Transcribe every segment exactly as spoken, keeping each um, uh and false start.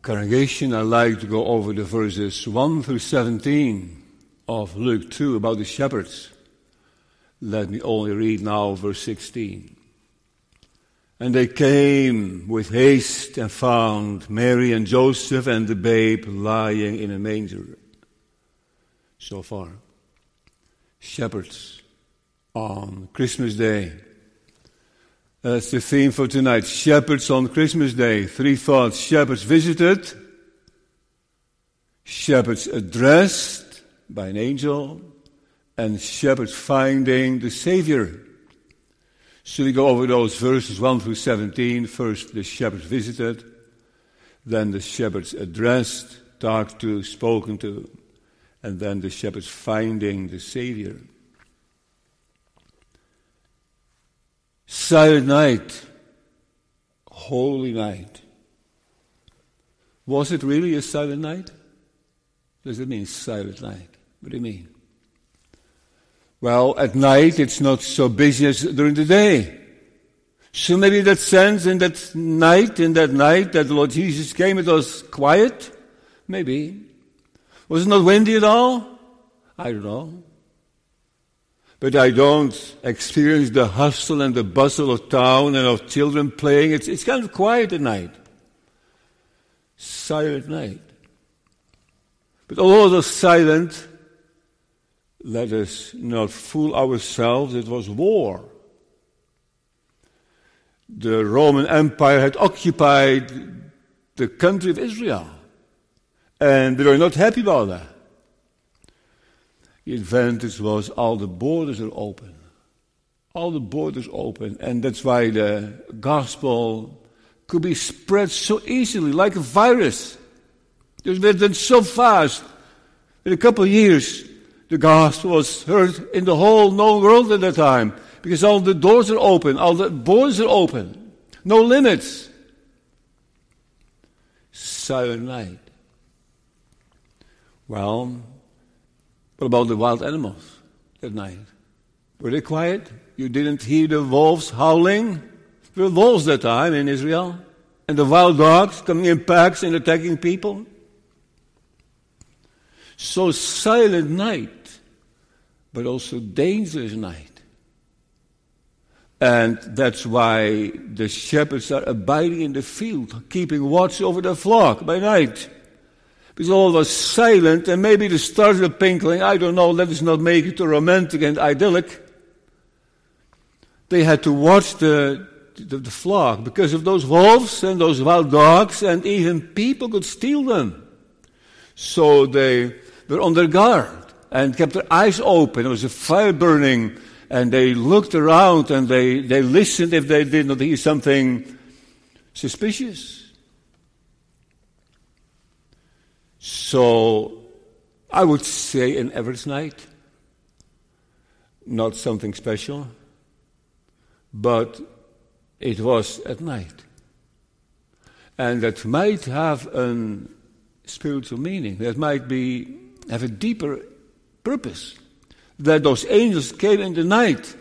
Congregation, I'd like to go over the verses one through seventeen of Luke two about the shepherds. Let me only read now verse sixteen. And they came with haste and found Mary and Joseph and the babe lying in a manger. So far, shepherds on Christmas Day. That's the theme for tonight. Shepherds on Christmas Day. Three thoughts. Shepherds visited. Shepherds addressed by an angel. And shepherds finding the Savior. So we go over those verses one through seventeen. First, the shepherds visited. Then the shepherds addressed, talked to, spoken to. And then the shepherds finding the Savior. Silent night, holy night. Was it really a silent night? Does it mean silent night? What do you mean? Well, at night it's not so busy as during the day. So maybe in that sense, in that night, in that night that the Lord Jesus came, it was quiet? Maybe. Was it not windy at all? I don't know. But I don't experience the hustle and the bustle of town and of children playing. It's, it's kind of quiet at night. Silent night. But although it was silent, let us not fool ourselves. It was war. The Roman Empire had occupied the country of Israel. And they were not happy about that. The advantage was all the borders are open. All the borders open. And that's why the gospel could be spread so easily, like a virus. It went so fast. In a couple of years, the gospel was heard in the whole known world at that time. Because all the doors are open. All the borders are open. No limits. Silent night. Well, what about the wild animals that night? Were they quiet? You didn't hear the wolves howling? There were wolves that time in Israel. And the wild dogs coming in packs and attacking people. So silent night, but also dangerous night. And that's why the shepherds are abiding in the field, keeping watch over the flock by night. Because all was silent, and maybe the stars were twinkling. I don't know, let us not make it too romantic and idyllic. They had to watch the, the, the flock because of those wolves and those wild dogs, and even people could steal them. So they were on their guard and kept their eyes open. There was a fire burning, and they looked around and they, they listened if they did not hear something suspicious. So, I would say an average night, not something special, but it was at night. And that might have a spiritual meaning, that might be have a deeper purpose, that those angels came in the night.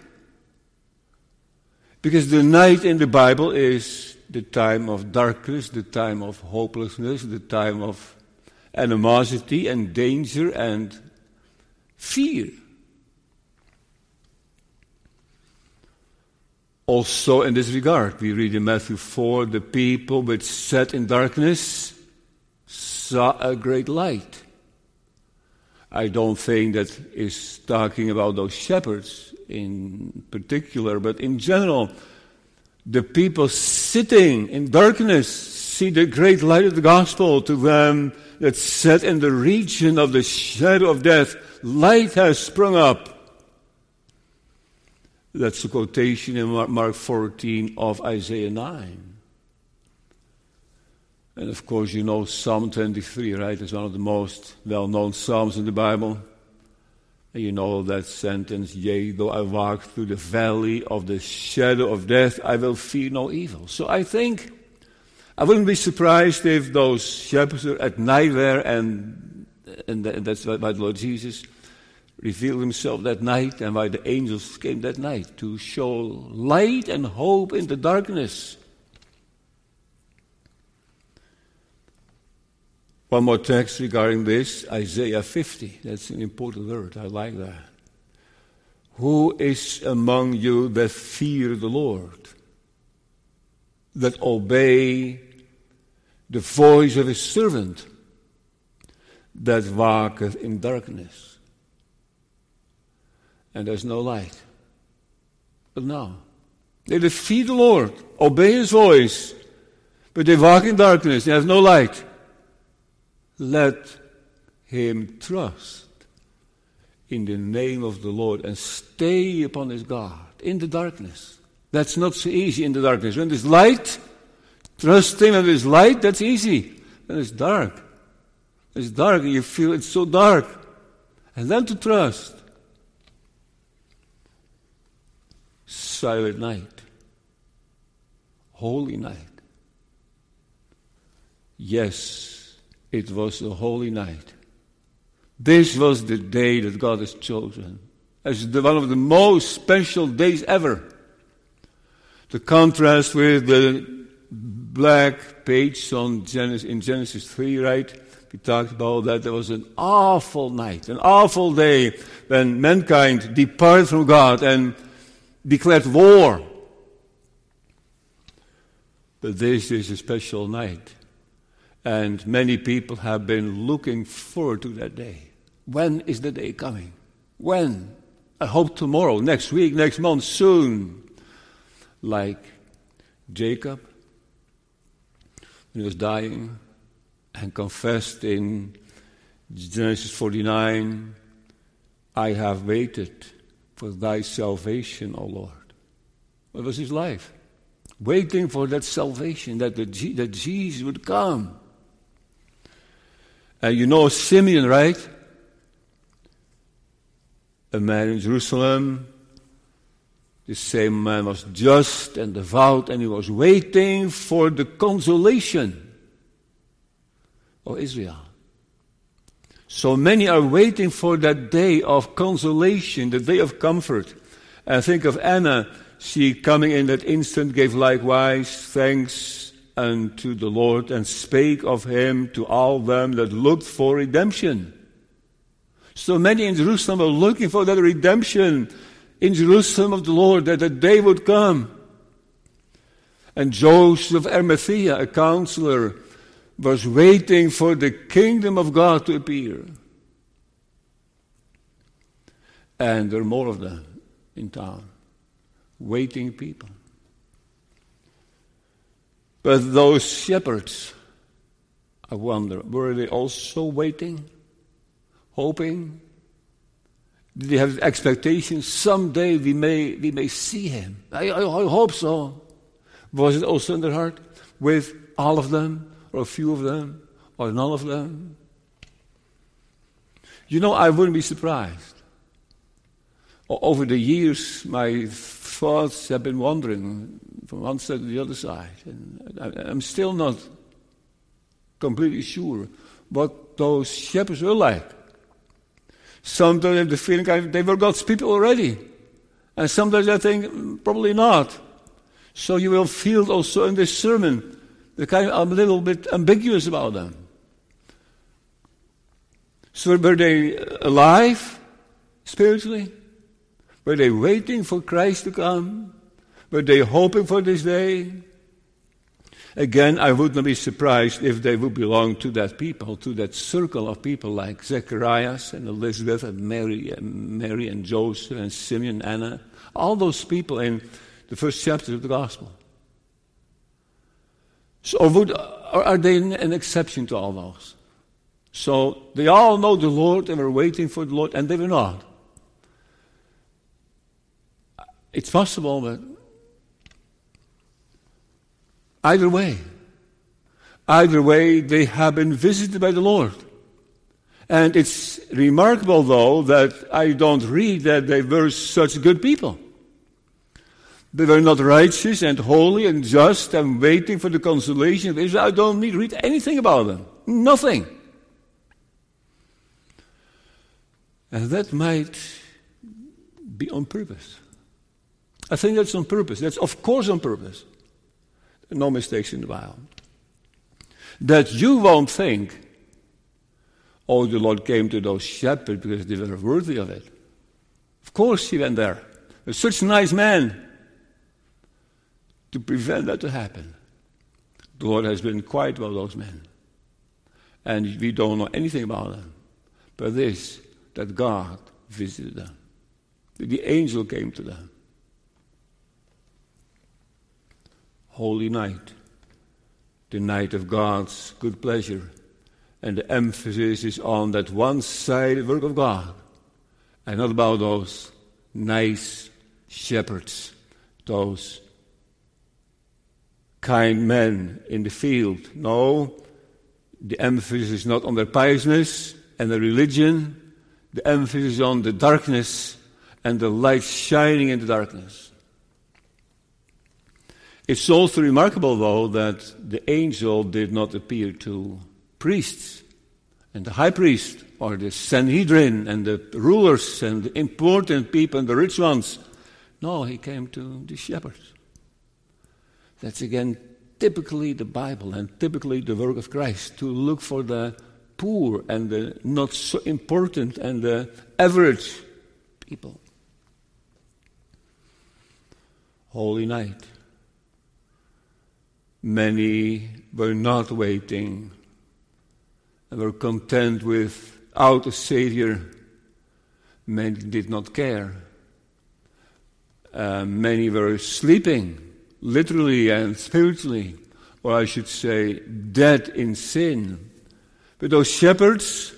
Because the night in the Bible is the time of darkness, the time of hopelessness, the time of animosity and danger and fear. Also in this regard, we read in Matthew four, the people which sat in darkness saw a great light. I don't think that is talking about those shepherds in particular, but in general, the people sitting in darkness see the great light of the gospel. To them that sat in the region of the shadow of death, light has sprung up. That's a quotation in Mark fourteen of Isaiah nine. And of course you know Psalm twenty-three, right? It's one of the most well-known psalms in the Bible. And you know that sentence, yea, though I walk through the valley of the shadow of death, I will fear no evil. So I think I wouldn't be surprised if those shepherds are at night there, and, and that's why the Lord Jesus revealed himself that night, and why the angels came that night, to show light and hope in the darkness. One more text regarding this, Isaiah fifty. That's an important word. I like that. Who is among you that fear the Lord, that obey the voice of his servant, that walketh in darkness? And there's no light. But now, they that fear the Lord, obey his voice, but they walk in darkness, they have no light. Let him trust in the name of the Lord and stay upon his God in the darkness. That's not so easy in the darkness. When there's light, trust him. When there's light, that's easy. When it's dark, it's dark and you feel it's so dark. And then to trust. Silent night. Holy night. Yes, it was a holy night. This was the day that God has chosen as the, one of the most special days ever. The contrast with the black page on Genesis, in Genesis three, right? We talked about that. There was an awful night, an awful day when mankind departed from God and declared war. But this is a special night. And many people have been looking forward to that day. When is the day coming? When? I hope tomorrow, next week, next month, soon. Like Jacob, when he was dying and confessed in Genesis forty-nine, I have waited for thy salvation, O Lord. What was his life? Waiting for that salvation, that, the, that Jesus would come. And you know Simeon, right? A man in Jerusalem. The same man was just and devout, and he was waiting for the consolation of Israel. So many are waiting for that day of consolation, the day of comfort. And think of Anna. She, coming in that instant, gave likewise thanks unto the Lord, and spake of him to all them that looked for redemption. So many in Jerusalem were looking for that redemption in Jerusalem of the Lord, that the day would come. And Joseph of Arimathea, a counselor, was waiting for the kingdom of God to appear. And there are more of them in town, waiting people. But those shepherds, I wonder, were they also waiting, hoping? Did they have expectations? Someday we may we may see him. I, I, I hope so. Was it also in their heart with all of them, or a few of them, or none of them? You know, I wouldn't be surprised. O- over the years, my thoughts have been wandering from one side to the other side. And I, I'm still not completely sure what those shepherds were like. Sometimes I have the feeling they were God's people already. And sometimes I think probably not. So you will feel also in this sermon the kind of, I'm a little bit ambiguous about them. So were they alive spiritually? Were they waiting for Christ to come? Were they hoping for this day? Again, I would not be surprised if they would belong to that people, to that circle of people like Zacharias and Elizabeth and Mary and Mary and Joseph and Simeon and Anna. All those people in the first chapter of the Gospel. So or would, or are they an exception to all those? So they all know the Lord and were waiting for the Lord, and they were not. It's possible, but either way, either way, they have been visited by the Lord. And it's remarkable, though, that I don't read that they were such good people. They were not righteous and holy and just and waiting for the consolation of Israel. I don't need to read anything about them. Nothing. And that might be on purpose. I think that's on purpose. That's of course on purpose. No mistakes in the Bible. That you won't think Oh, the Lord came to those shepherds because they were worthy of it. Of course he went there. They're such nice men to prevent that to happen. The Lord has been quiet about those men. And we don't know anything about them. But this, that God visited them. The angel came to them. Holy night. The night of God's good pleasure. And the emphasis is on that one-sided work of God. And not about those nice shepherds, those kind men in the field. No, the emphasis is not on their piousness and their religion. The emphasis is on the darkness and the light shining in the darkness. It's also remarkable, though, that the angel did not appear to priests and the high priest or the Sanhedrin and the rulers and the important people and the rich ones. No, he came to the shepherds. That's again typically the Bible and typically the work of Christ, to look for the poor and the not so important and the average people. Holy night. Many were not waiting and were content without a Savior. Many did not care. Uh, many were sleeping, literally and spiritually, or I should say, dead in sin. But those shepherds,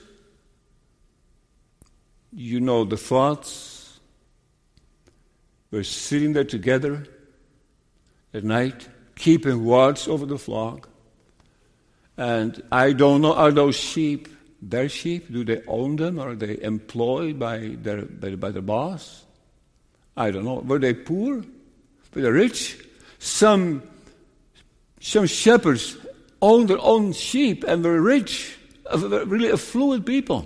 you know the thoughts, were sitting there together at night, keeping watch over the flock. And I don't know, are those sheep their sheep? Do they own them? Are they employed by their, by, by their boss? I don't know. Were they poor? Were they rich? Some, some shepherds owned their own sheep and were rich, really affluent people.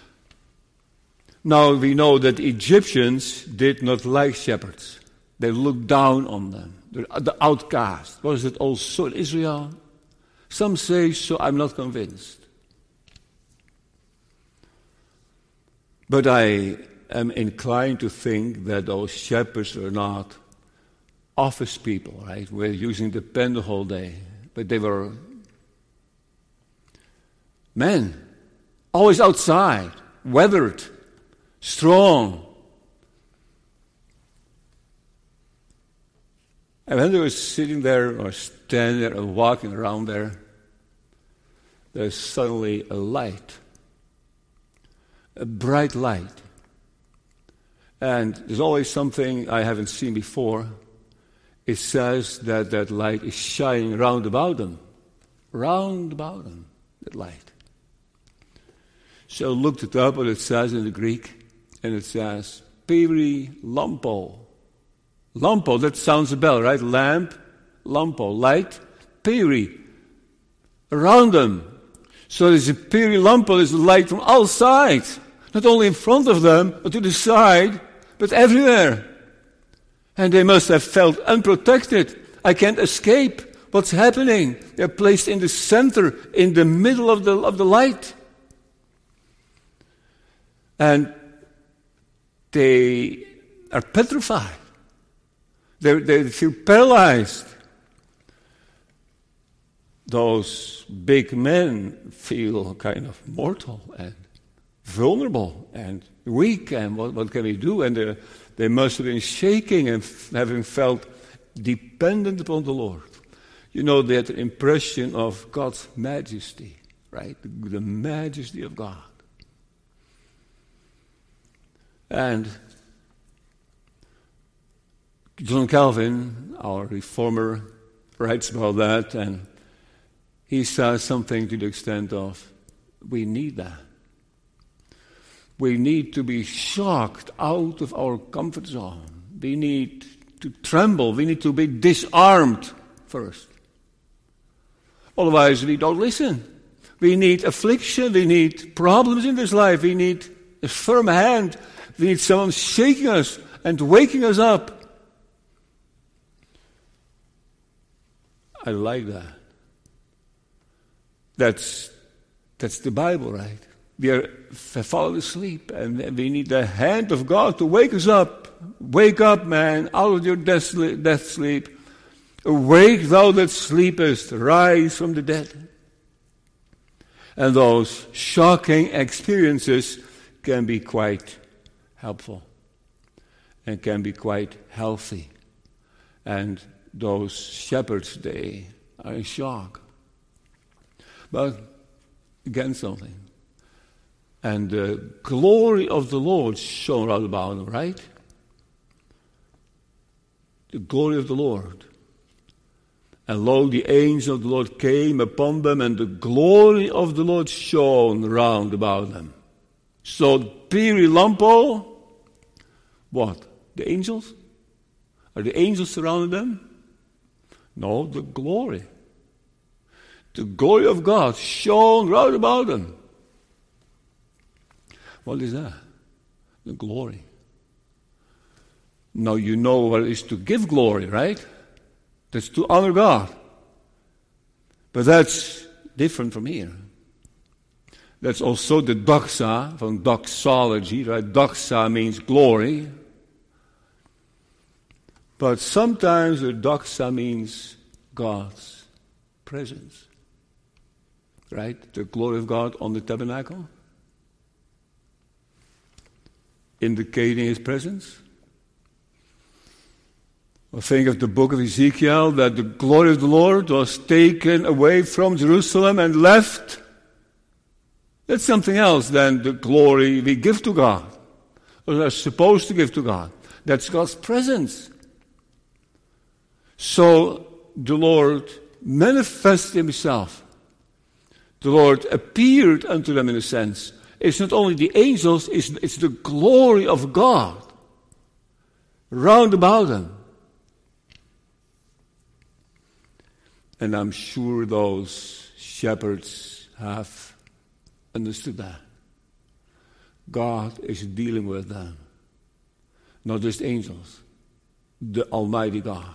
Now we know that the Egyptians did not like shepherds. They looked down on them. The outcast. Was it also in Israel? Some say so. I'm not convinced. But I am inclined to think that those shepherds are not office people, right? We're using the pen the whole day. But they were men, always outside, weathered, strong. And when they were sitting there or standing there or walking around there, there's suddenly a light, a bright light. And there's always something I haven't seen before. It says that that light is shining round about them, round about them, that light. So I looked it up, what it says in the Greek, and it says, Peri lampo. Lampo, that sounds a bell, right? Lamp, lampo, light, peri, around them. So there's a peri lampo, there's light from all sides. Not only in front of them, but to the side, but everywhere. And they must have felt unprotected. I can't escape what's happening. They're placed in the center, in the middle of the, of the light. And they are petrified. They, they feel paralyzed. Those big men feel kind of mortal and vulnerable and weak, and what, what can we do? And they, they must have been shaking and f- having felt dependent upon the Lord. You know, they had an impression of God's majesty, right? The, the majesty of God. And John Calvin, our reformer, writes about that, and he says something to the extent of, we need that. We need to be shocked out of our comfort zone. We need to tremble. We need to be disarmed first. Otherwise, we don't listen. We need affliction. We need problems in this life. We need a firm hand. We need someone shaking us and waking us up. I like that. That's, that's the Bible, right? we are fallen asleep, and we need the hand of God to wake us up. Wake up, man, out of your death death sleep. Awake, thou that sleepest, rise from the dead. And those shocking experiences can be quite helpful and can be quite healthy. And those shepherds, they are in shock. But again, something. And the glory of the Lord shone round about them, right? The glory of the Lord. And lo, the angel of the Lord came upon them, and the glory of the Lord shone round about them. So, Piri Lampo, what? The angels? Are the angels surrounding them? No, the glory. The glory of God shone round about them. What is that? The glory. Now you know what it is to give glory, right? That's to honor God. But that's different from here. That's also the doxa, from doxology, right? Doxa means glory. But sometimes the doxa means God's presence. Right? The glory of God on the tabernacle. Indicating His presence. Or think of the book of Ezekiel, that the glory of the Lord was taken away from Jerusalem and left. That's something else than the glory we give to God, or are supposed to give to God. That's God's presence. So the Lord manifested Himself. The Lord appeared unto them in a sense. It's not only the angels, it's, it's the glory of God round about them. And I'm sure those shepherds have understood that. God is dealing with them. Not just angels. The Almighty God.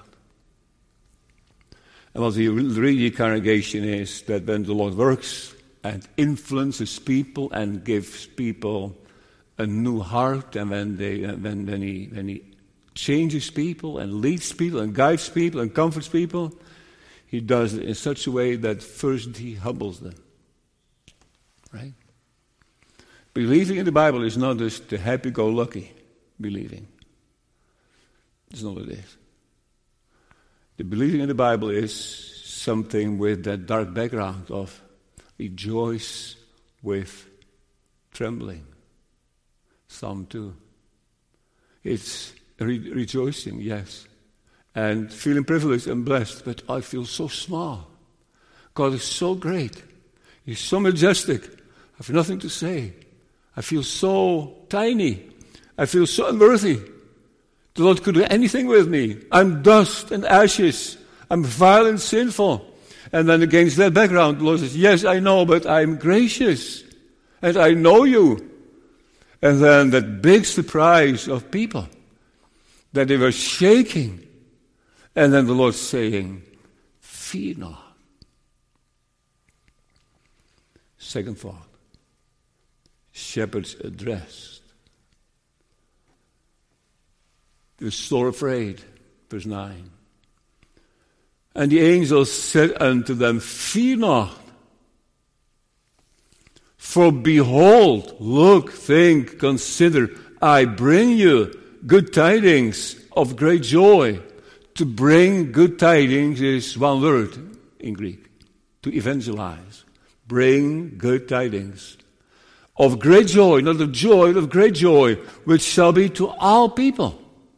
And what we read in the congregation is that when the Lord works and influences people and gives people a new heart, and when they when, when he when he changes people and leads people and guides people and comforts people, He does it in such a way that first He humbles them. Right? Believing in the Bible is not just the happy-go-lucky believing. It's not what it is. The believing in the Bible is something with that dark background of rejoice with trembling. Psalm two. It's re- rejoicing, yes. And feeling privileged and blessed, but I feel so small. God is so great. He's so majestic. I have nothing to say. I feel so tiny. I feel so unworthy. The Lord could do anything with me. I'm dust and ashes. I'm vile and sinful. And then against that background, the Lord says, yes, I know, but I'm gracious. And I know you. And then that big surprise of people, that they were shaking. And then the Lord saying, fear not. Second thought. Shepherds addressed. They were sore afraid. Verse nine. And the angel said unto them, fear not. For behold, look, think, consider, I bring you good tidings of great joy. To bring good tidings is one word in Greek. To evangelize. Bring good tidings. Of great joy, not of joy, but of great joy, which shall be to all people.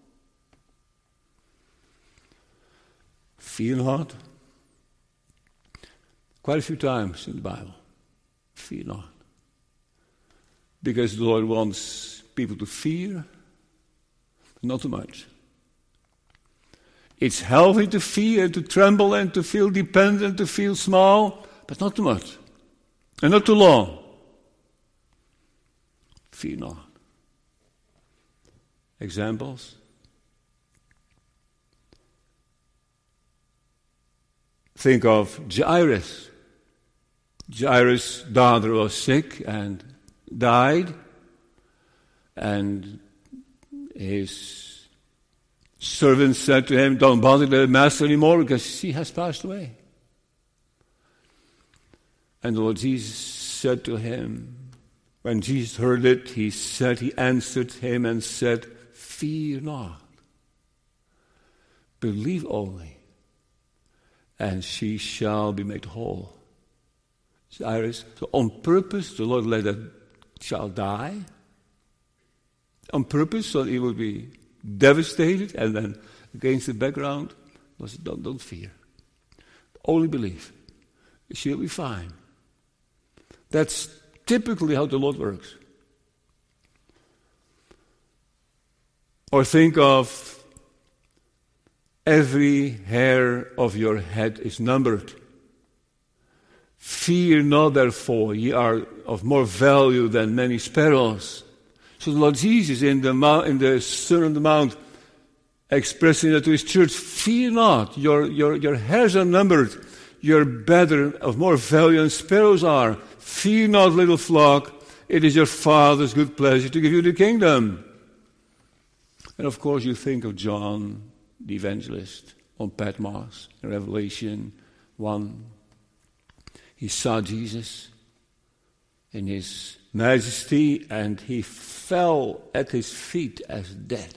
Fear not. Quite a few times in the Bible. Fear not. Because the Lord wants people to fear, but not too much. It's healthy to fear and to tremble and to feel dependent, to feel small, but not too much. And not too long. Fear not. Examples? Think of Jairus. Jairus' daughter was sick, and died, and his servant said to him, don't bother the master anymore because he has passed away. And the Lord Jesus said to him, when Jesus heard it, he said, he answered him and said, fear not, believe only, and she shall be made whole. Iris, so on purpose, the Lord let that child die. On purpose, so he would be devastated, and then against the background was don't, don't fear. Only believe. She'll be fine. That's typically how the Lord works. Or think of every hair of your head is numbered. Fear not, therefore, ye are of more value than many sparrows. So the Lord Jesus in the mount, in the Sermon on the Mount, expressing that to his church, fear not, your, your, your hairs are numbered. You're better, of more value than sparrows are. Fear not, little flock, it is your Father's good pleasure to give you the kingdom. And of course you think of John, the evangelist, on Patmos, in Revelation one. He saw Jesus in his majesty, and he fell at his feet as dead.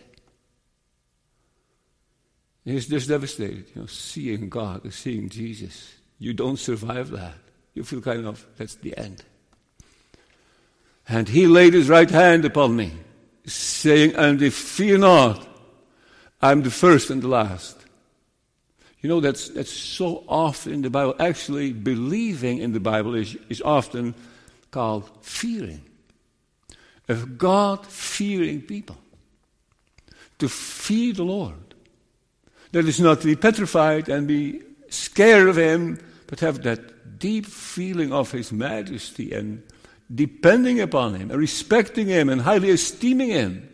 He's just devastated, you know, seeing God, seeing Jesus. You don't survive that. You feel kind of, that's the end. And he laid his right hand upon me, saying, and fear not, I'm the first and the last. You know, that's that's so often in the Bible. Actually, believing in the Bible is, is often called fearing. A God-fearing people. To fear the Lord. That is not to be petrified and be scared of him, but have that deep feeling of his majesty and depending upon him, and respecting him, and highly esteeming him.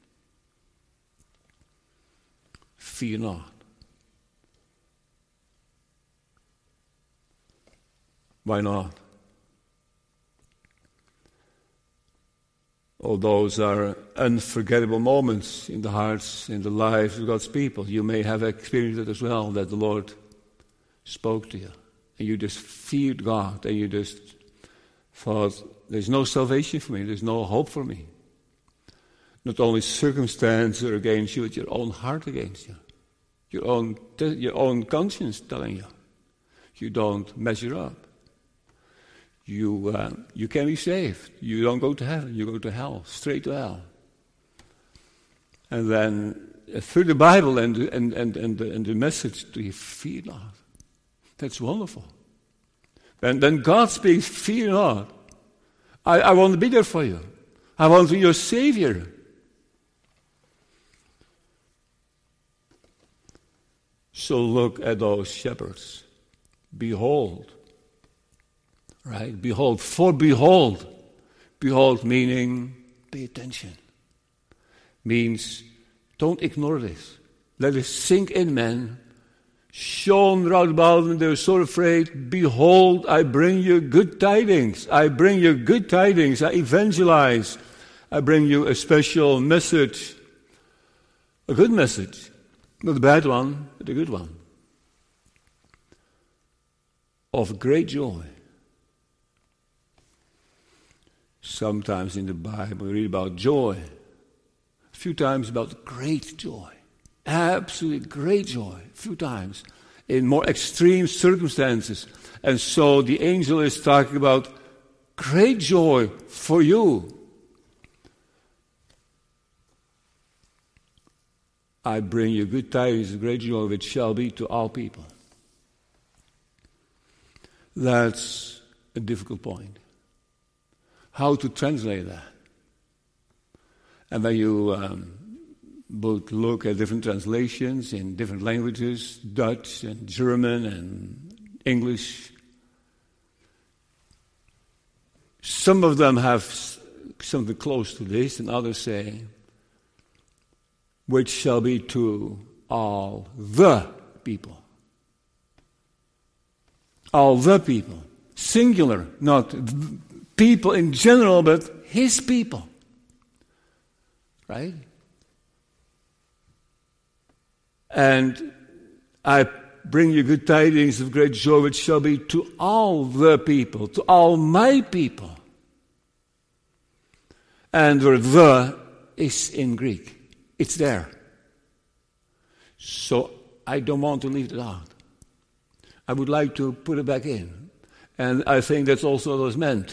Fear not. Why not? All those are unforgettable moments in the hearts, in the lives of God's people. You may have experienced it as well, that the Lord spoke to you. And you just feared God, and you just thought, there's no salvation for me, there's no hope for me. Not only circumstances are against you, but your own heart against you. Your own, your own conscience telling you. You don't measure up. You uh, you can be saved. You don't go to heaven. You go to hell, straight to hell. And then uh, through the Bible and the, and and and the, and the message, do you fear not? That's wonderful. And then God speaks, fear not. I, I want to be there for you. I want to be your Savior. So look at those shepherds. Behold. Right? Behold. For behold. Behold meaning pay attention. Means don't ignore this. Let it sink in, man. Shone round about them, they were so afraid. Behold, I bring you good tidings. I bring you good tidings. I evangelize. I bring you a special message. A good message. Not a bad one, but a good one. Of great joy. Sometimes in the Bible we read about joy. A few times about great joy. Absolutely great joy. A few times. In more extreme circumstances. And so the angel is talking about great joy for you. I bring you good tidings of great joy, which shall be to all people. That's a difficult point. How to translate that? And when you um, would look at different translations in different languages, Dutch and German and English, some of them have something close to this, and others say, which shall be to all the people. All the people. Singular, not people in general, but his people. Right? And I bring you good tidings of great joy, which shall be to all the people, to all my people. And where the is in Greek, it's there. So I don't want to leave it out. I would like to put it back in. And I think that's also what was meant.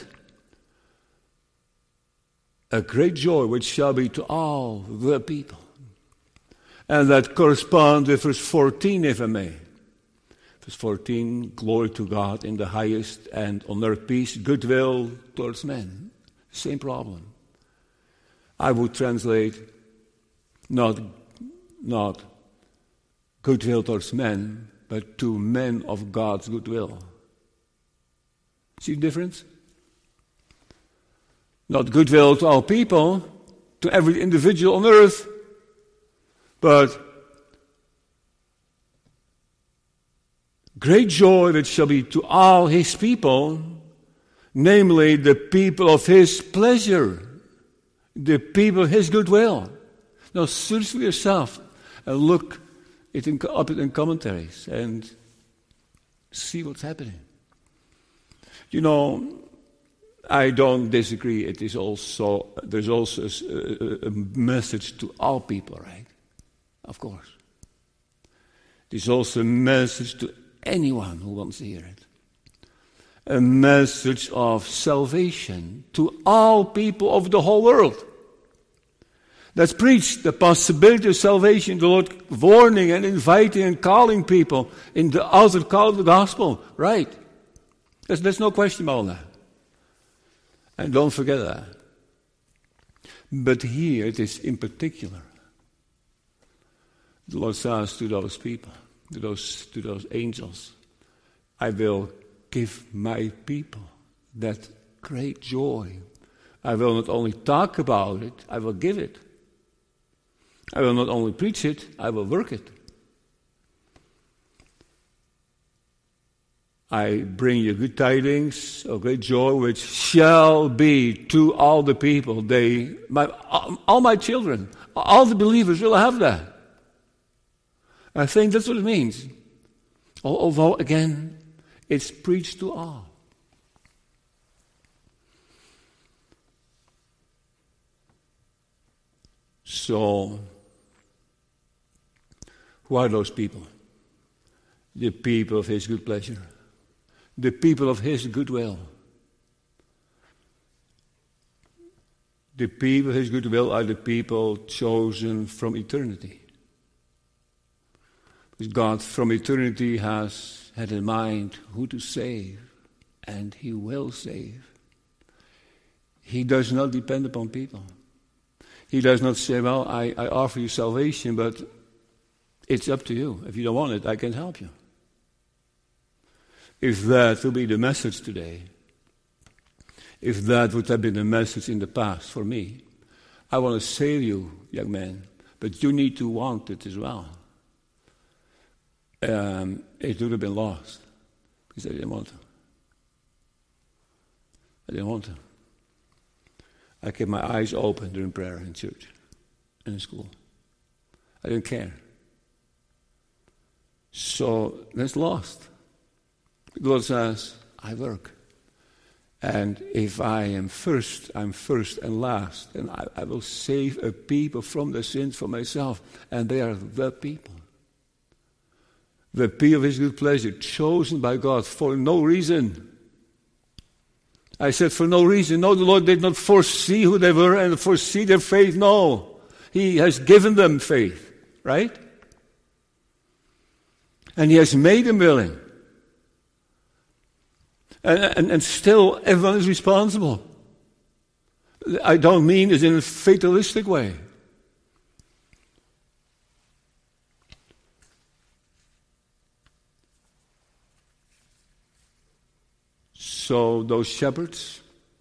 A great joy which shall be to all the people. And that corresponds with verse fourteen, if I may. Verse fourteen, glory to God in the highest, and on earth peace, goodwill towards men. Same problem. I would translate not, not goodwill towards men, but to men of God's goodwill. See the difference? Not goodwill to all people, to every individual on earth, but great joy that shall be to all his people, namely the people of his pleasure, the people of his goodwill. Now search for yourself and look it in, up in commentaries and see what's happening. You know, I don't disagree. It is also, there's also a, a message to all people, right? Of course. There's also a message to anyone who wants to hear it. A message of salvation to all people of the whole world. That's preached, the possibility of salvation, the Lord warning and inviting and calling people in the other call of the gospel. Right. There's, there's no question about that. And don't forget that. But here it is in particular. The Lord says to those people, to those, to those angels, I will give my people that great joy. I will not only talk about it, I will give it. I will not only preach it, I will work it. I bring you good tidings of great joy, which shall be to all the people. They, my, all my children, all the believers will have that. I think that's what it means. Although, again, it's preached to all. So, who are those people? The people of his good pleasure. The people of his goodwill. The people of his goodwill are the people chosen from eternity. Because God from eternity has had in mind who to save, and he will save. He does not depend upon people. He does not say, well, I, I offer you salvation, but it's up to you. If you don't want it, I can help you. If that will be the message today, if that would have been the message in the past for me, I want to save you, young man, but you need to want it as well. Um, it would have been lost because I didn't want to. I didn't want to. I kept my eyes open during prayer in church and in school. I didn't care. So that's lost. The Lord says, I work. And if I am first, I'm first and last. And I, I will save a people from their sins for myself. And they are the people. The people of his good pleasure, chosen by God for no reason. I said for no reason. No, the Lord did not foresee who they were and foresee their faith. No. He has given them faith. Right? And he has made them willing. And, and, and still, everyone is responsible. I don't mean it in a fatalistic way. So those shepherds,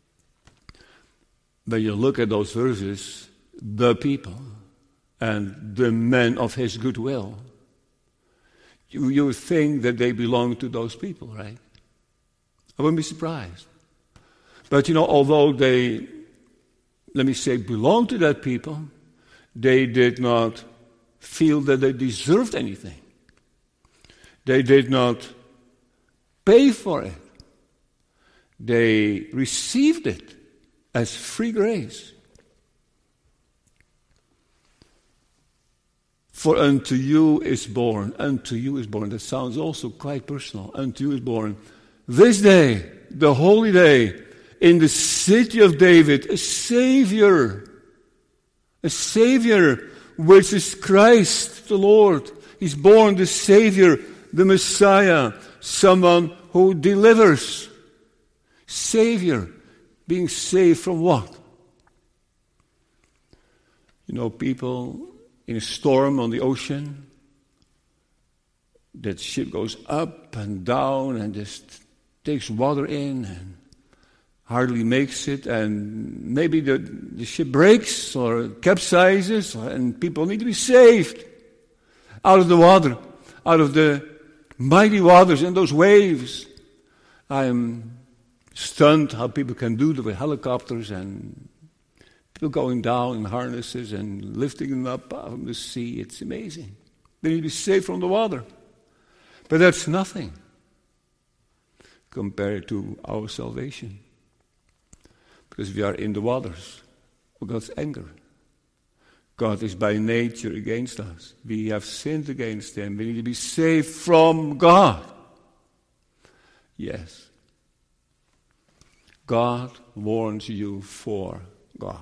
when you look at those verses, the people and the men of his goodwill, you, you think that they belong to those people, right? I wouldn't be surprised. But, you know, although they let me say, belonged to that people, they did not feel that they deserved anything. They did not pay for it. They received it as free grace. For unto you is born, unto you is born. That sounds also quite personal. Unto you is born this day, the holy day, in the city of David, a Savior. A Savior, which is Christ the Lord. He's born the Savior, the Messiah, someone who delivers. Savior, being saved from what? You know, people in a storm on the ocean, that ship goes up and down and just takes water in and hardly makes it, and maybe the, the ship breaks or capsizes, and people need to be saved out of the water, out of the mighty waters and those waves. I'm stunned how people can do that with helicopters and people going down in harnesses and lifting them up out of the sea. It's amazing. They need to be saved from the water. But that's nothing compared to our salvation. Because we are in the waters of God's anger. God is by nature against us. We have sinned against Him. We need to be saved from God. Yes. God warns you for God.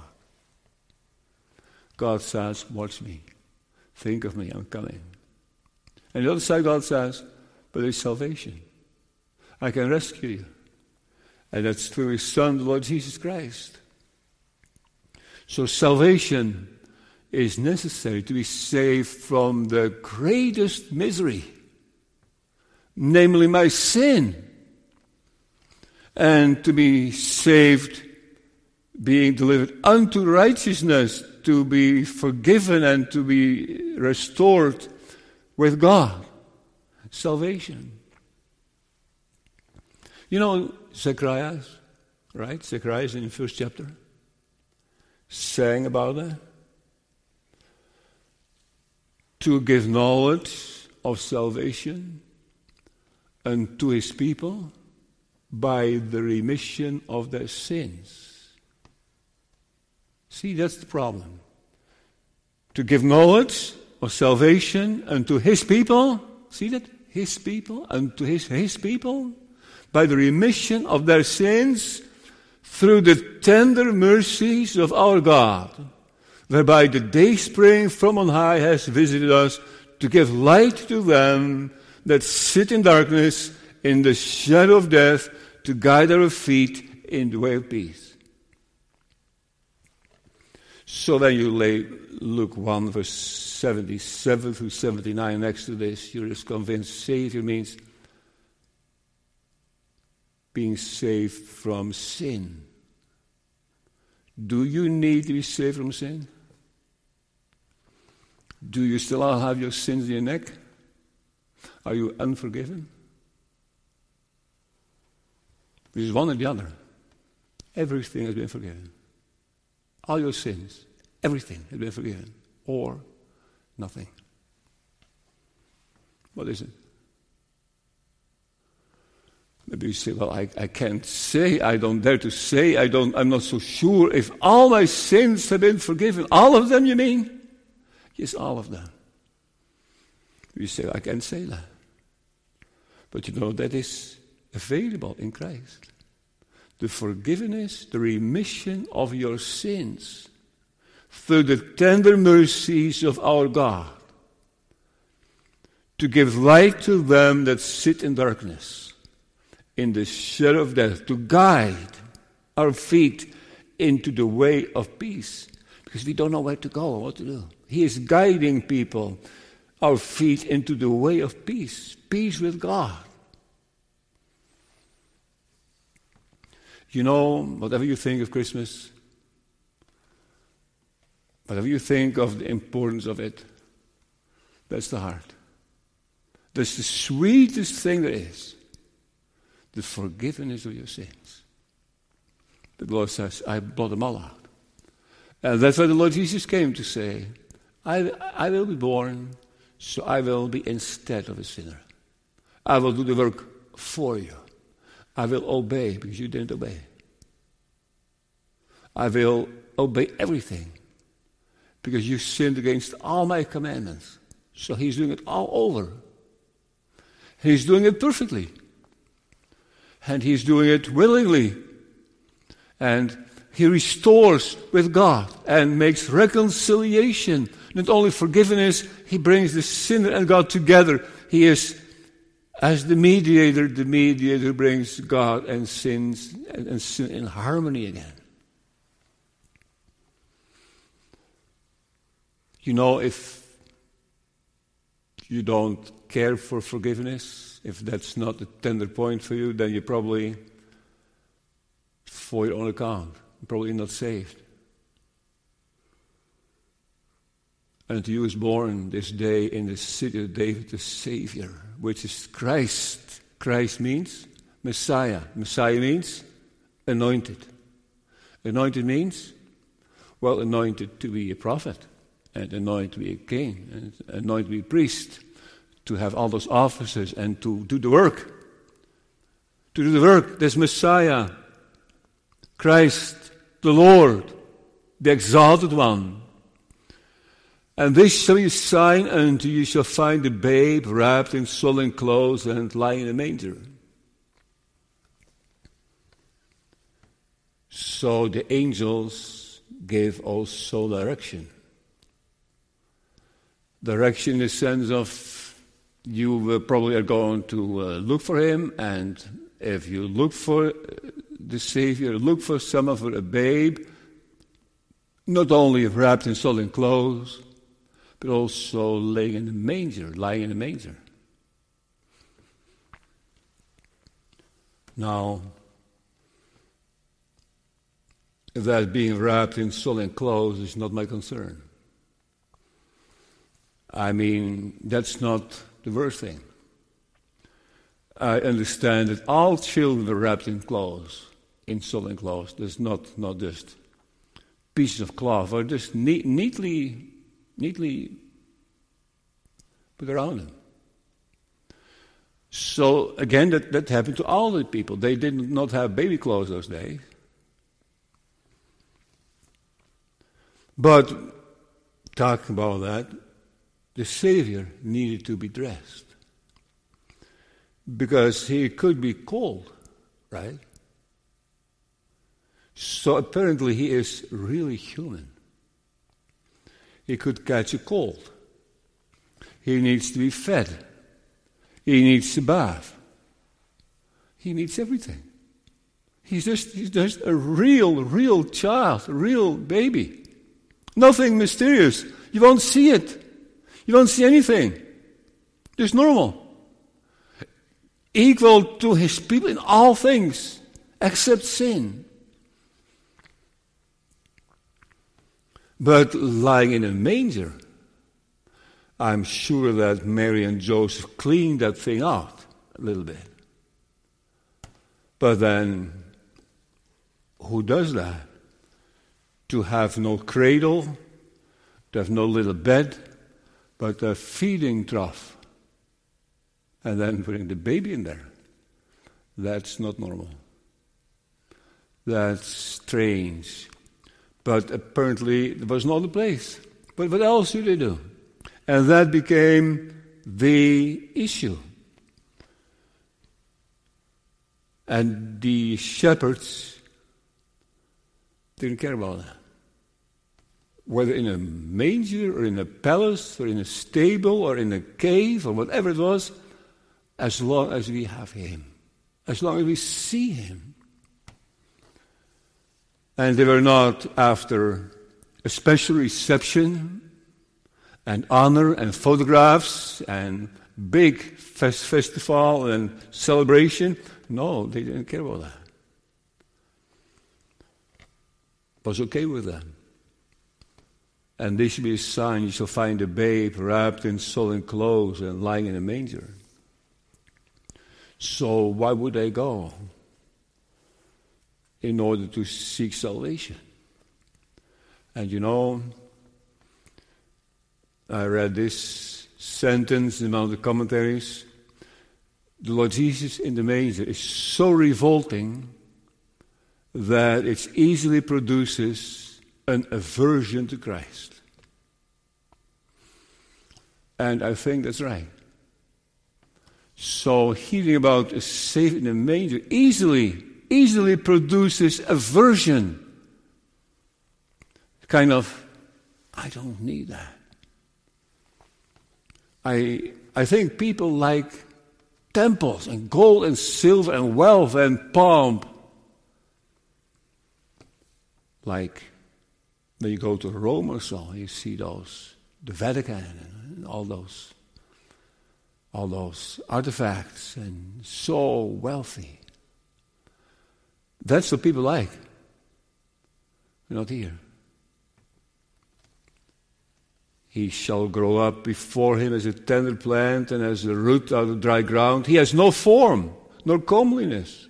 God says, watch me. Think of me, I'm coming. And the other side, God says, but there's salvation. I can rescue you. And that's through His Son, the Lord Jesus Christ. So salvation is necessary to be saved from the greatest misery, namely my sin. And to be saved, being delivered unto righteousness, to be forgiven and to be restored with God. Salvation. You know, Zechariah, right? Zechariah in the first chapter sang about that. To give knowledge of salvation unto His people by the remission of their sins. See, that's the problem. To give knowledge of salvation unto His people. See that? His people, unto His, his people. By the remission of their sins through the tender mercies of our God, whereby the dayspring from on high has visited us to give light to them that sit in darkness in the shadow of death, to guide our feet in the way of peace. So then you lay Luke one, verse seventy-seven through seventy-nine next to this. You're just convinced Savior means being saved from sin. Do you need to be saved from sin? Do you still have your sins in your neck? Are you unforgiven? This is one or the other. Everything has been forgiven. All your sins, everything has been forgiven. Or nothing. What is it? Maybe you say, well, I, I can't say, I don't dare to say, I don't, I'm not so sure if all my sins have been forgiven. All of them, you mean? Yes, all of them. You say, I can't say that. But you know, that is available in Christ. The forgiveness, the remission of your sins through the tender mercies of our God, to give light to them that sit in darkness, in the shadow of death, to guide our feet into the way of peace, because we don't know where to go or what to do. He is guiding people, our feet into the way of peace, peace with God. You know, whatever you think of Christmas, whatever you think of the importance of it, that's the heart. That's the sweetest thing there is. The forgiveness of your sins. The Lord says, I blot them all out. And that's what the Lord Jesus came to say. I, I will be born, so I will be instead of a sinner. I will do the work for you. I will obey because you didn't obey. I will obey everything because you sinned against all my commandments. So he's doing it all over. He's doing it perfectly. And he's doing it willingly. And he restores with God and makes reconciliation. Not only forgiveness, he brings the sinner and God together. He is, as the mediator, the mediator brings God and sins and, and sin in harmony again. You know, if you don't care for forgiveness, if that's not a tender point for you, then you're probably, for your own account, probably not saved. And to you is born this day in the city of David the Savior, which is Christ. Christ means Messiah. Messiah means anointed. Anointed means, well, anointed to be a prophet, and anointed to be a king, and anointed to be a priest, to have all those offices and to do the work. To do the work, there's Messiah, Christ, the Lord, the exalted one. And this shall be a sign unto you, shall find the babe wrapped in swaddling clothes and lying in a manger. So the angels gave also direction. Direction in the sense of you probably are going to uh, look for him, and if you look for the Savior, look for someone for a babe, not only wrapped in swaddling clothes, but also laying in a manger, lying in a manger. Now, that being wrapped in swaddling clothes is not my concern. I mean, that's not the worst thing. I understand that all children are wrapped in clothes, in swaddling clothes. There's not, not just pieces of cloth, or just neat, neatly, neatly put around them. So, again, that, that happened to all the people. They did not have baby clothes those days. But, talking about that, the Savior needed to be dressed. Because he could be cold, right? So apparently he is really human. He could catch a cold. He needs to be fed. He needs to bath. He needs everything. He's just, he's just a real, real child, a real baby. Nothing mysterious. You won't see it. You don't see anything. Just normal. Equal to his people in all things, except sin. But lying in a manger, I'm sure that Mary and Joseph cleaned that thing out a little bit. But then, who does that? To have no cradle, to have no little bed, but a feeding trough. And then putting the baby in there. That's not normal. That's strange. But apparently there was no other place. But what else should they do? And that became the issue. And the shepherds didn't care about that. Whether in a manger or in a palace or in a stable or in a cave or whatever it was, as long as we have him, as long as we see him. And they were not after a special reception and honor and photographs and big fest- festival and celebration. No, they didn't care about that. It was okay with them. And this shall be a sign, you shall find a babe wrapped in swaddling clothes and lying in a manger. So why would they go? In order to seek salvation. And you know, I read this sentence in one of the commentaries. The Lord Jesus in the manger is so revolting that it easily produces an aversion to Christ. And I think that's right. So hearing about a Savior in the manger easily, easily produces aversion. Kind of, I don't need that. I I think people like temples and gold and silver and wealth and pomp. Like when you go to Rome or so, you see those, the Vatican and all those, all those artifacts and so wealthy. That's what people like. We're not here. He shall grow up before him as a tender plant and as a root out of dry ground. He has no form, nor comeliness.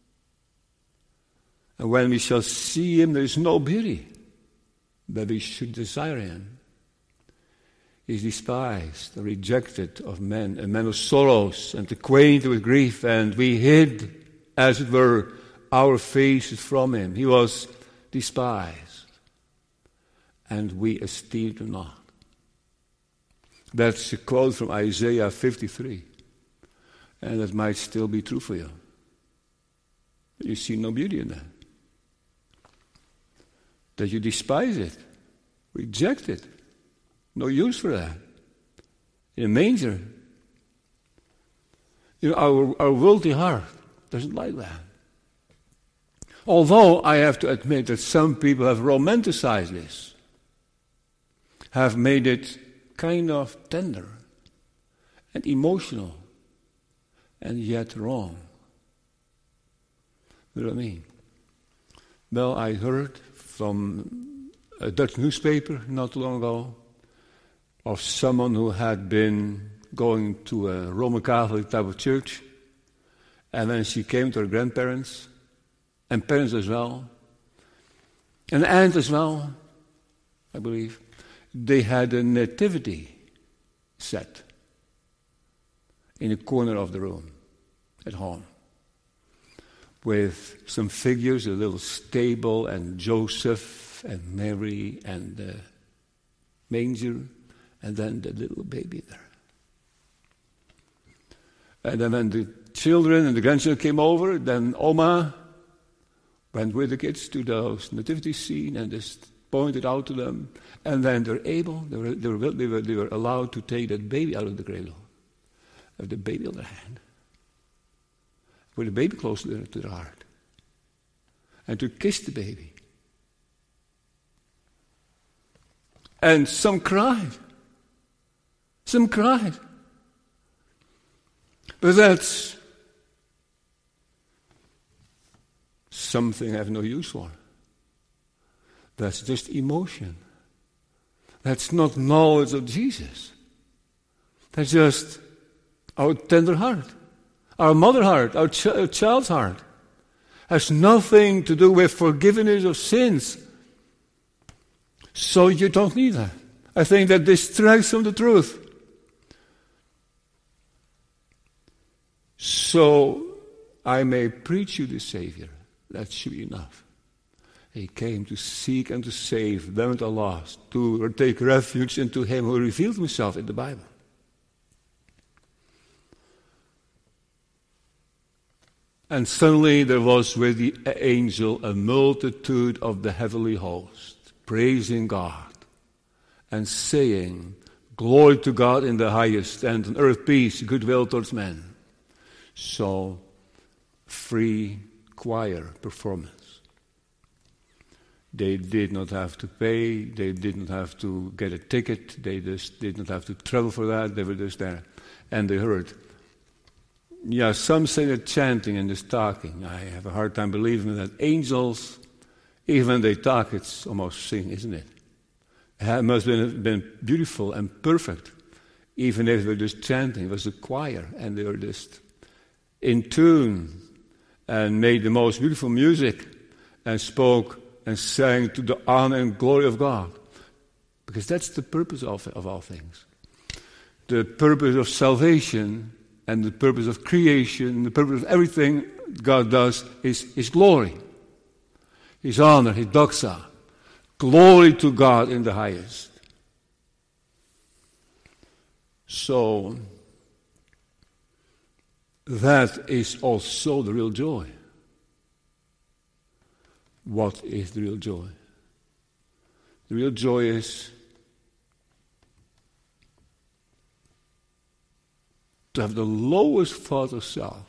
And when we shall see him, there is no beauty that we should desire him. He is despised, rejected of men, a man of sorrows, and acquainted with grief, and we hid, as it were, our faces from him. He was despised, and we esteemed him not. That's a quote from Isaiah fifty-three. And that might still be true for you. You see no beauty in that. That you despise it, reject it. No use for that. In a manger. You know, our, our worldly heart doesn't like that. Although I have to admit that some people have romanticized this, have made it kind of tender and emotional and yet wrong. You know what I mean? Well, I heard from a Dutch newspaper not too long ago of someone who had been going to a Roman Catholic type of church, and then she came to her grandparents and parents as well, and aunt as well, I believe. They had a nativity set in a corner of the room at home with some figures, a little stable, and Joseph and Mary and the manger, and then the little baby there. And then when the children and the grandchildren came over, then Oma went with the kids to those nativity scene and just pointed out to them, and then they're able, they were, they were, they were, they were allowed to take that baby out of the cradle, have the baby on their hand, with the baby close to their, to their heart, and to kiss the baby. And some cried. Some cried. But that's something I have no use for. That's just emotion. That's not knowledge of Jesus. That's just our tender heart, our mother heart, our, ch- our child's heart. Has nothing to do with forgiveness of sins. So you don't need that. I think that distracts from the truth. So I may preach you the Savior. That should be enough. He came to seek and to save them that are lost, to take refuge into him who revealed himself in the Bible. And suddenly there was with the angel a multitude of the heavenly host, praising God and saying, "Glory to God in the highest, and on earth peace, goodwill towards men." So, free choir performance. They did not have to pay, they didn't have to get a ticket, they just did not have to travel for that, they were just there. And they heard. Yeah, some say they're chanting and just talking. I have a hard time believing that angels, even when they talk, it's almost sing, isn't it? It must have been, been beautiful and perfect, even if they were just chanting. It was a choir, and they were just in tune and made the most beautiful music and spoke and sang to the honor and glory of God. Because that's the purpose of, of all things. The purpose of salvation and the purpose of creation, the purpose of everything God does is His glory, His honor, His doxa. Glory to God in the highest. So, that is also the real joy. What is the real joy? The real joy is to have the lowest thought of self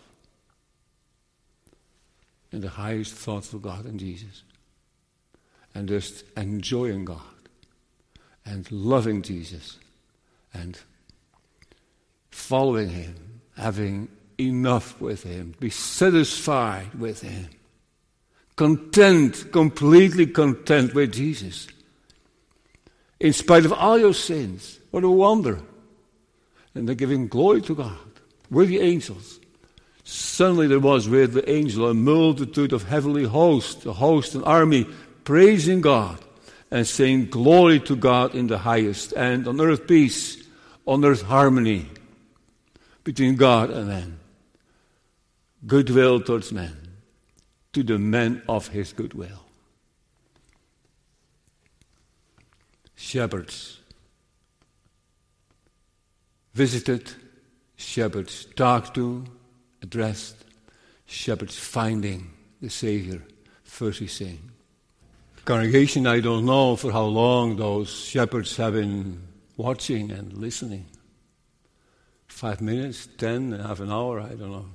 and the highest thoughts of God and Jesus. And just enjoying God and loving Jesus and following Him, having enough with Him, be satisfied with Him, content, completely content with Jesus. In spite of all your sins, what a wonder. And they're giving glory to God with the angels. Suddenly there was with the angel a multitude of heavenly hosts, a host, an army, praising God and saying glory to God in the highest, and on earth peace, on earth harmony between God and man. Goodwill towards men, to the men of His goodwill. Shepherds visited, shepherds talked to, addressed, shepherds finding the Savior. First we sing. Congregation, I don't know for how long those shepherds have been watching and listening. Five minutes, ten, half an hour, I don't know.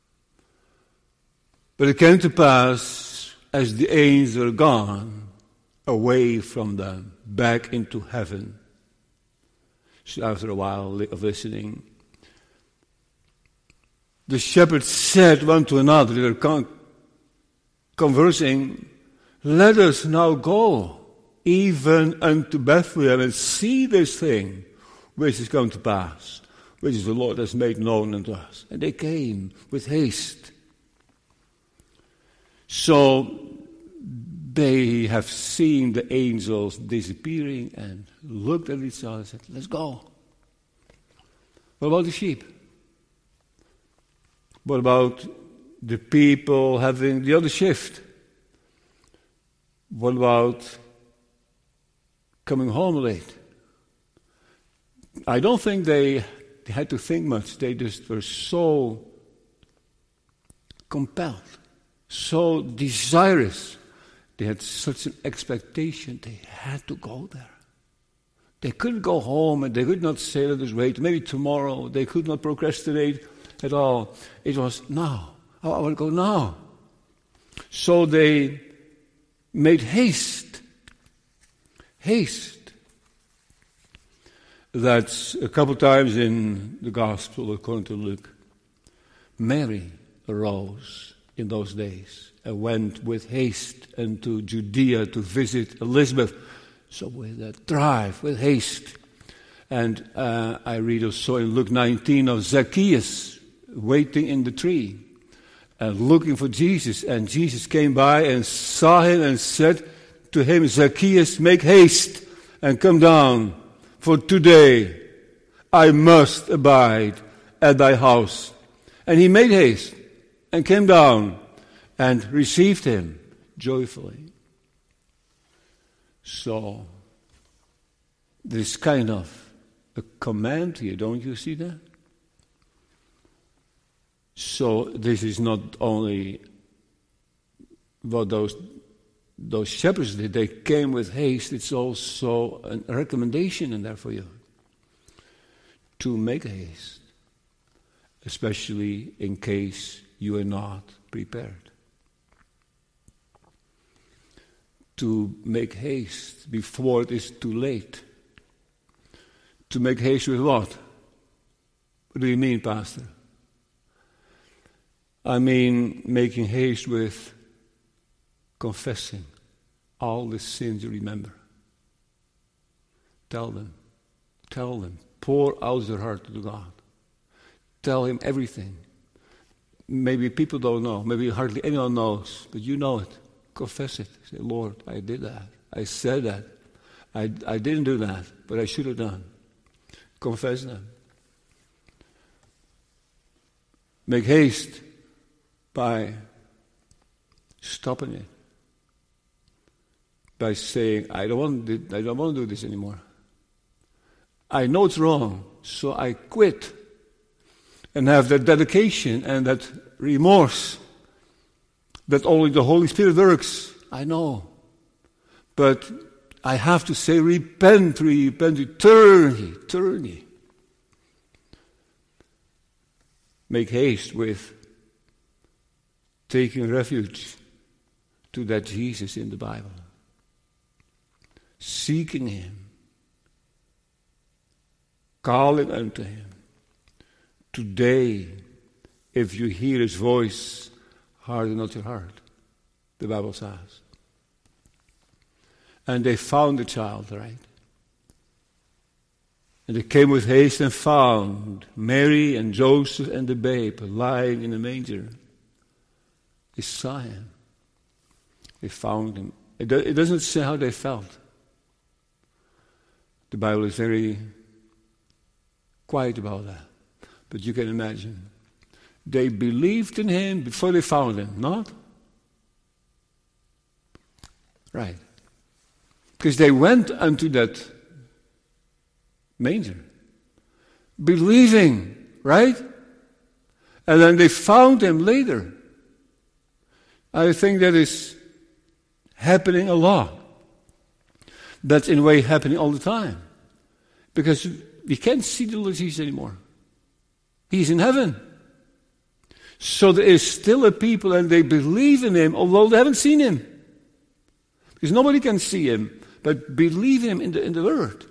But it came to pass, as the angels were gone, away from them, back into heaven. So after a while of listening, the shepherds said one to another, they were con- conversing, let us now go, even unto Bethlehem, and see this thing which is come to pass, which is the Lord has made known unto us. And they came with haste. So they have seen the angels disappearing and looked at each other and said, let's go. What about the sheep? What about the people having the other shift? What about coming home late? I don't think they, they had to think much. They just were so compelled, so desirous. They had such an expectation. They had to go there. They couldn't go home and they could not say, let us wait, maybe tomorrow. They could not procrastinate at all. It was now. I will go now. So they made haste. Haste. That's a couple times in the Gospel according to Luke. Mary arose in those days and went with haste into Judea to visit Elizabeth. So with a drive, with haste. And uh, I read also in Luke nineteen of Zacchaeus waiting in the tree and looking for Jesus. And Jesus came by and saw him and said to him, Zacchaeus, make haste and come down, for today I must abide at thy house. And he made haste and came down and received him joyfully. So, there's kind of a command here, don't you see that? So, this is not only what those those shepherds did, they came with haste, it's also a recommendation in there for you to make haste, especially in case you are not prepared. To make haste before it is too late. To make haste with what? What do you mean, Pastor? I mean making haste with confessing all the sins you remember. Tell them. Tell them. Pour out your heart to God. Tell Him everything. Maybe people don't know. Maybe hardly anyone knows, but you know it. confess it. Say, Lord, I did that. I said that. I, I didn't do that, but I should have done. Confess them. Make haste by stopping it. By saying, I don't want to, I don't want to do this anymore. I know it's wrong, so I quit. And have that dedication and that remorse that only the Holy Spirit works. I know. But I have to say, repent, repent, turn ye, turn ye. Make haste with taking refuge to that Jesus in the Bible. Seeking Him. Calling unto Him. Today, if you hear His voice, harden not your heart, the Bible says. And they found the child, right? And they came with haste and found Mary and Joseph and the babe lying in a manger. They saw Him. They found Him. It, do, it doesn't say how they felt. The Bible is very quiet about that. But you can imagine. They believed in Him before they found Him, not? Right. Because they went unto that manger, believing, right? And then they found Him later. I think that is happening a lot. That's in a way happening all the time. Because we can't see the Lord Jesus anymore. He's in heaven. So there is still a people and they believe in Him, although they haven't seen Him. Because nobody can see Him, but believe Him in the, in the Word.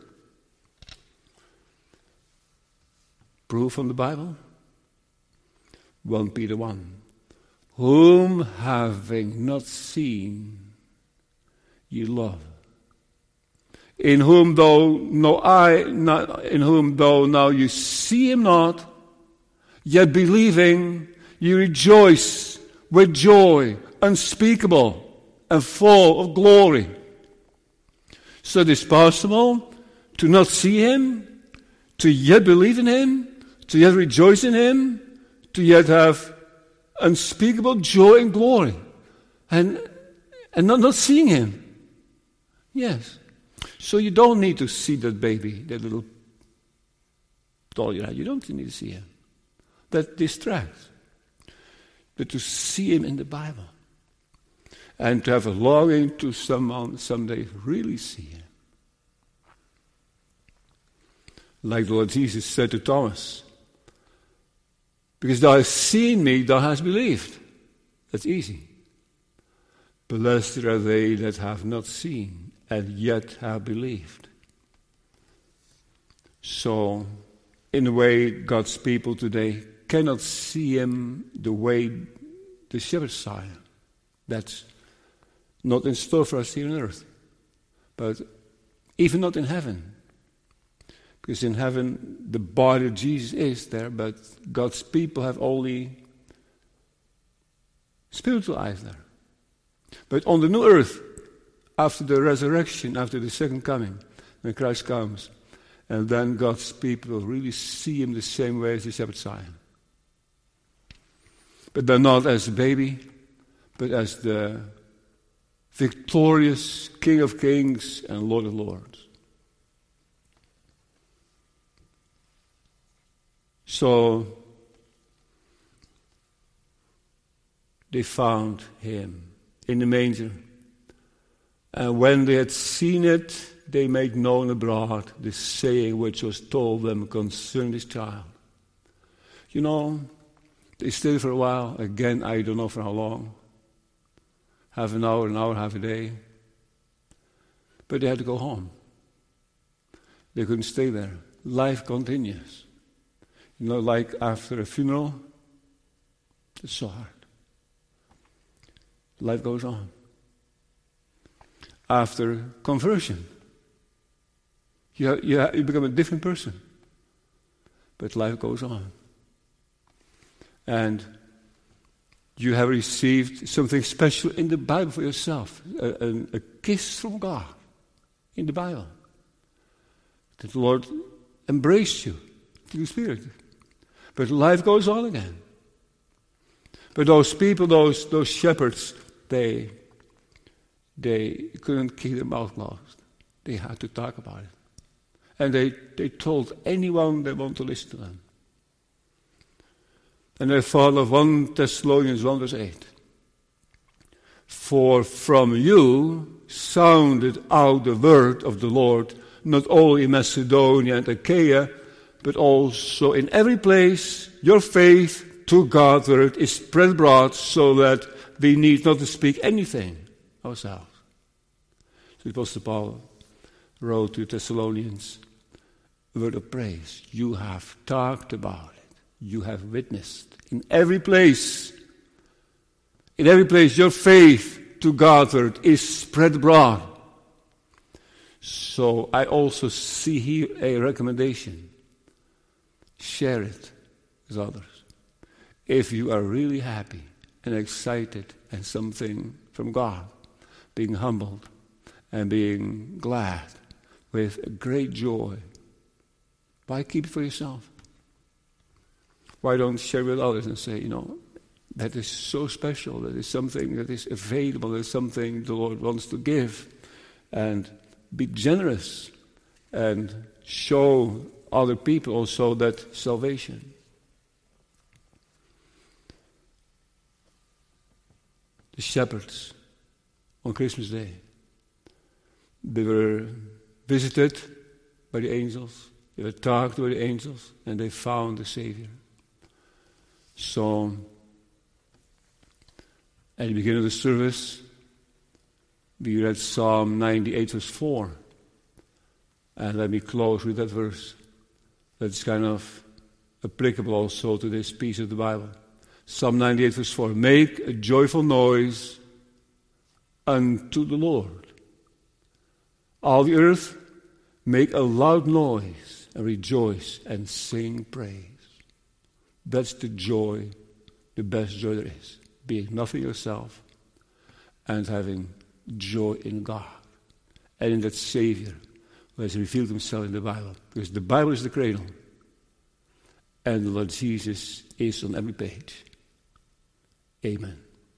Proof from the Bible? First Peter one. Whom having not seen, ye love. In whom though no eye, not, in whom though now you see Him not, yet believing, you rejoice with joy unspeakable and full of glory. So it is possible to not see Him, to yet believe in Him, to yet rejoice in Him, to yet have unspeakable joy and glory. And, and not, not seeing Him. Yes. So you don't need to see that baby, that little doll you have. You don't need to see Him. That distracts. But to see Him in the Bible. And to have a longing to someone someday really see Him. Like the Lord Jesus said to Thomas, because thou hast seen me, thou hast believed. That's easy. Blessed are they that have not seen and yet have believed. So, in a way, God's people today cannot see Him the way the shepherds saw Him. That's not in store for us here on earth. But even not in heaven. Because in heaven, the body of Jesus is there, but God's people have only spiritual eyes there. But on the new earth, after the resurrection, after the second coming, when Christ comes, and then God's people will really see Him the same way as the shepherds saw Him. But then not as a baby, but as the victorious King of Kings and Lord of Lords. So they found Him in the manger. And when they had seen it, they made known abroad the saying which was told them concerning this child. You know, they stayed for a while. Again, I don't know for how long. Half an hour, an hour, half a day. But they had to go home. They couldn't stay there. Life continues. You know, like after a funeral, it's so hard. Life goes on. After conversion, you, you, you become a different person. But life goes on. And You have received something special in the Bible for yourself, a, a, a kiss from God in the Bible. That the Lord embraced you through the Spirit. But life goes on again. But those people, those those shepherds, they they couldn't keep their mouth closed. They had to talk about it. And they, they told anyone they want to listen to them. And I thought of First Thessalonians one verse eight. For from you sounded out the word of the Lord, not only in Macedonia and Achaia, but also in every place your faith to God's word is spread abroad, so that we need not to speak anything ourselves. So the Apostle Paul wrote to Thessalonians, a word of praise. You have talked about it. You have witnessed. In every place, in every place your faith to God's word is spread abroad. So I also see here a recommendation. Share it with others. If you are really happy and excited and something from God, being humbled and being glad with a great joy, why keep it for yourself? Why don't share with others and say, you know, that is so special, that is something that is available, that is something the Lord wants to give, and be generous and show other people also that salvation. The shepherds on Christmas Day, they were visited by the angels, they were talked to by the angels, and they found the Savior. So, at the beginning of the service, we read Psalm ninety-eight verse four. And let me close with that verse. That's kind of applicable also to this piece of the Bible. Psalm ninety-eight verse four. Make a joyful noise unto the Lord. All the earth, make a loud noise and rejoice and sing praise. That's the joy, the best joy there is. Being nothing yourself and having joy in God and in that Savior who has revealed himself in the Bible. Because the Bible is the cradle and the Lord Jesus is on every page. Amen.